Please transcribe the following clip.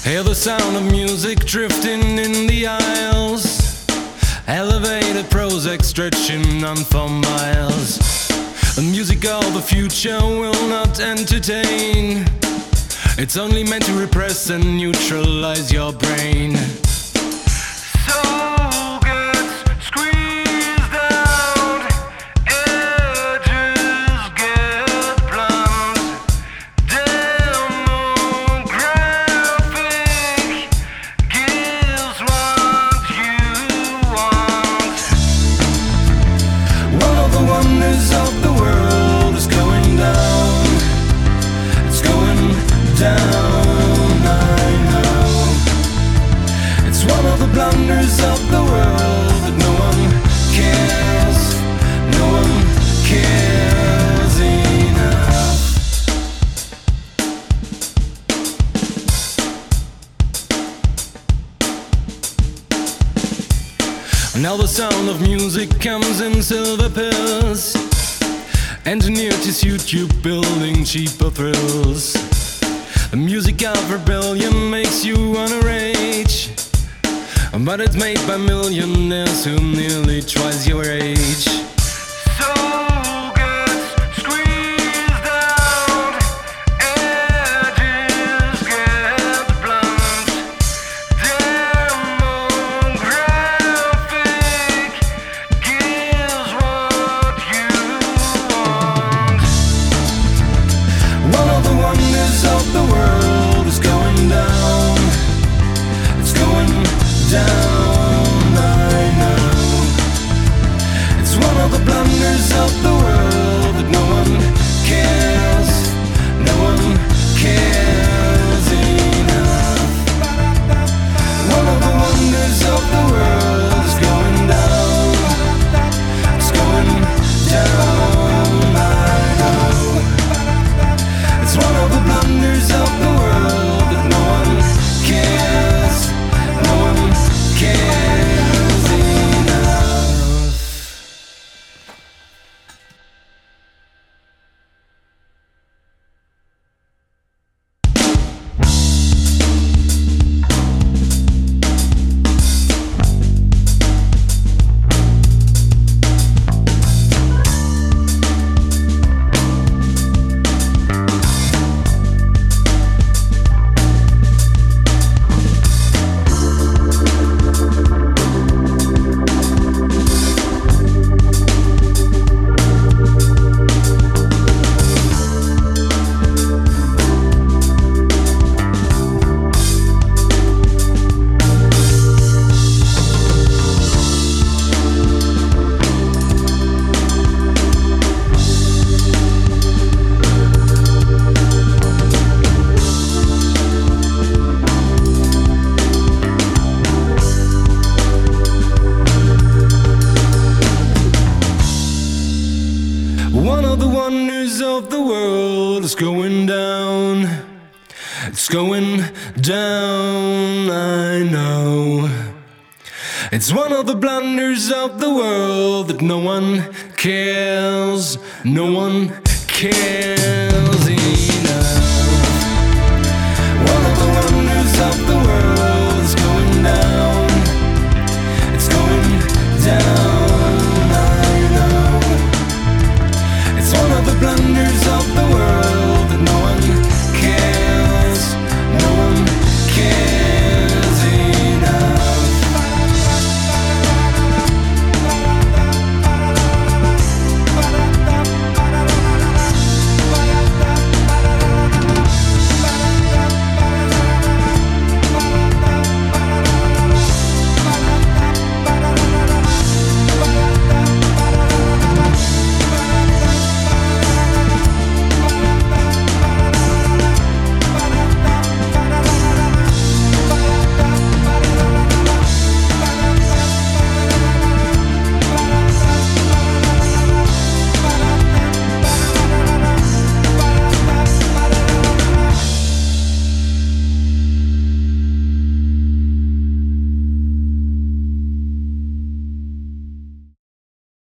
Hear the sound of music drifting in the aisles, elevated Prozac stretching on for miles. The music of the future will not entertain. It's only meant to repress and neutralize your brain. Blunders of the world that no one cares, no one cares enough. Now the sound of music comes in silver pills, engineered to suit you, building cheaper thrills. The music of rebellion makes you wanna rage, but it's made by millionaires who nearly twice your age. One of the wonders of the world is going down. It's going down, I know. It's one of the blunders of the world that no one cares, no one cares enough. One of the wonders of the world is going down. It's going down.